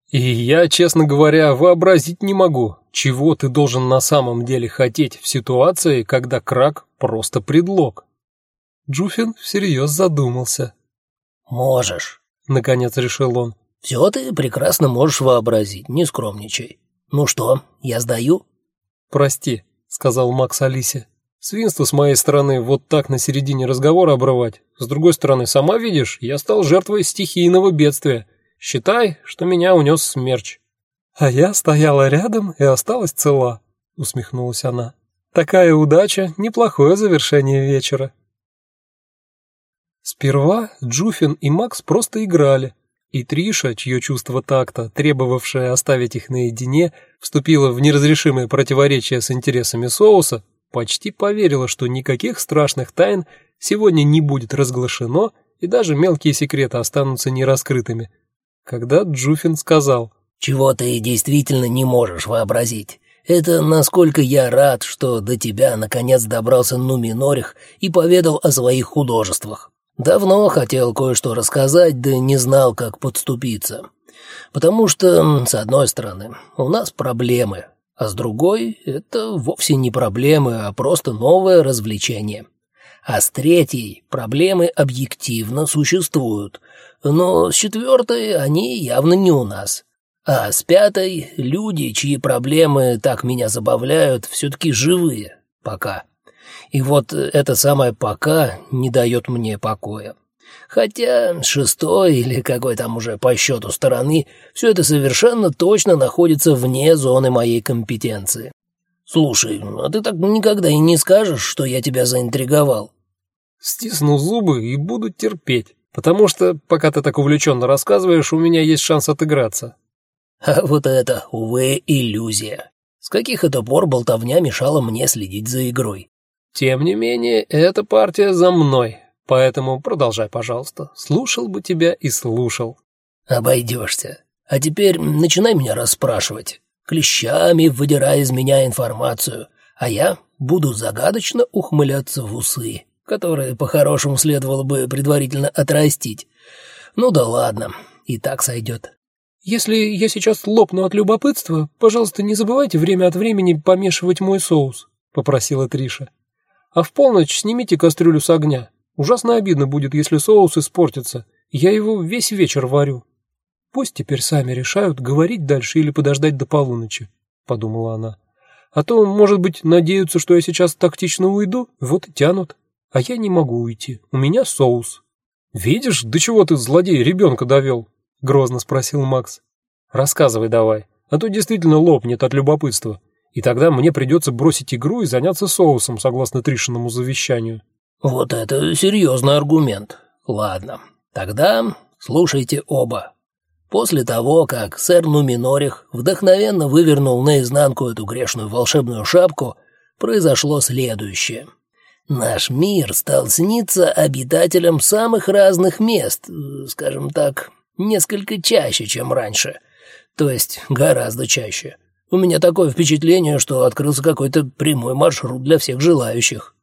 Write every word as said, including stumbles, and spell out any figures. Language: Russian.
И я, честно говоря, вообразить не могу, чего ты должен на самом деле хотеть в ситуации, когда крак просто предлог. Джуфин всерьез задумался. Можешь, наконец решил он. Все ты прекрасно можешь вообразить, не скромничай. Ну что, я сдаю? Прости, сказал Макс Алисе. Свинство с моей стороны вот так на середине разговора обрывать. С другой стороны, сама видишь, я стал жертвой стихийного бедствия. Считай, что меня унес смерч. А я стояла рядом и осталась цела, усмехнулась она. Такая удача неплохое завершение вечера. Сперва Джуфин и Макс просто играли, и Триша, чье чувство такта, требовавшее оставить их наедине, вступила в неразрешимое противоречие с интересами соуса, почти поверила, что никаких страшных тайн сегодня не будет разглашено, и даже мелкие секреты останутся нераскрытыми. Когда Джуфин сказал: «Чего ты действительно не можешь вообразить? Это насколько я рад, что до тебя наконец добрался Нуминорих и поведал о своих художествах. Давно хотел кое-что рассказать, да не знал, как подступиться. Потому что, с одной стороны, у нас проблемы, а с другой — это вовсе не проблемы, а просто новое развлечение. А с третьей проблемы объективно существуют, но с четвертой они явно не у нас. А с пятой люди, чьи проблемы так меня забавляют, все-таки живые пока. И вот это самое «пока» не дает мне покоя. Хотя с шестой или какой там уже по счету стороны все это совершенно точно находится вне зоны моей компетенции. Слушай, а ты так никогда и не скажешь, что я тебя заинтриговал?» Стисну зубы и буду терпеть, потому что, пока ты так увлеченно рассказываешь, у меня есть шанс отыграться. А вот это, увы, иллюзия. С каких это пор болтовня мешала мне следить за игрой? Тем не менее, эта партия за мной, поэтому продолжай, пожалуйста. Слушал бы тебя и слушал. Обойдешься. А теперь начинай меня расспрашивать, клещами выдирая из меня информацию, а я буду загадочно ухмыляться в усы, которые по-хорошему следовало бы предварительно отрастить. Ну да ладно, и так сойдет. Если я сейчас лопну от любопытства, пожалуйста, не забывайте время от времени помешивать мой соус, попросила Триша. А в полночь снимите кастрюлю с огня. Ужасно обидно будет, если соус испортится. Я его весь вечер варю. Пусть теперь сами решают, говорить дальше или подождать до полуночи, подумала она. А то, может быть, надеются, что я сейчас тактично уйду, вот и тянут. А я не могу уйти. У меня соус. Видишь, до чего ты, злодей, ребенка довел? Грозно спросил Макс. Рассказывай давай, а то действительно лопнет от любопытства. И тогда мне придется бросить игру и заняться соусом, согласно Тришиному завещанию. Вот это серьезный аргумент. Ладно, тогда слушайте оба. После того, как сэр Нуминорих вдохновенно вывернул наизнанку эту грешную волшебную шапку, произошло следующее. Наш мир стал сниться обитателям самых разных мест, скажем так, несколько чаще, чем раньше. То есть гораздо чаще. У меня такое впечатление, что открылся какой-то прямой маршрут для всех желающих.